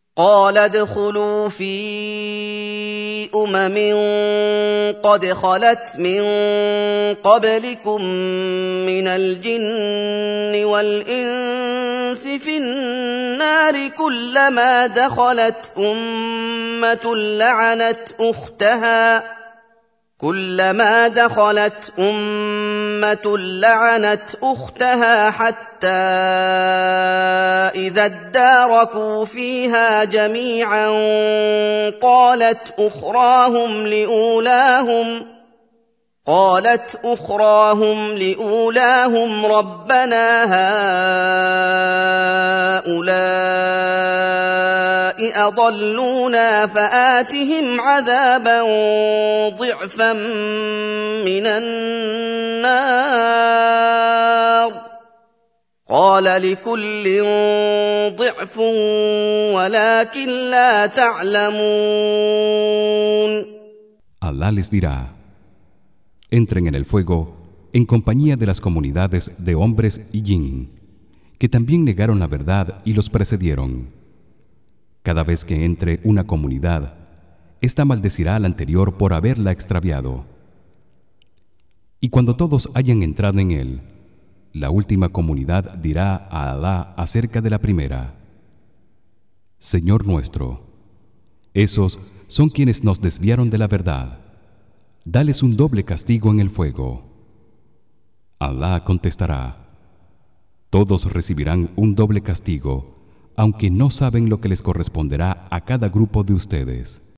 قَالَ ادْخُلُوا فِي قَدْ خَلَتْ مِن قَبْلِكُم مِّنَ الْجِنِّ وَالْإِنسِ فِي النَّارِ كُلَّمَا دَخَلَتْ أُمَّةٌ لَّعَنَتْ أُخْتَهَا حَتَّىٰ إِذَا ادَّارَكُوا فِيهَا جَمِيعًا قَالَتْ أُخْرَاهُمْ لِأُولَاهُمْ رَبَّنَا هَٰؤُلَاءِ أَضَلُّونَا فَآتِهِمْ عَذَابًا ضِعْفًا مِّنَ النَّارِ ۖ قَالَ لِكُلٍّ ضِعْفٌ وَلَٰكِن لَّا تَعْلَمُونَ. Alá les dirá: entren en el fuego en compañía de las comunidades de hombres y jin que también negaron la verdad y los precedieron. Cada vez que entre una comunidad, ésta maldecirá a la anterior por haberla extraviado. Y cuando todos hayan entrado en él, la última comunidad dirá a Alá acerca de la primera: Señor nuestro, esos son quienes nos desviaron de la verdad. Dales un doble castigo en el fuego. Alá contestará: todos recibirán un doble castigo, aunque no saben lo que les corresponderá a cada grupo de ustedes.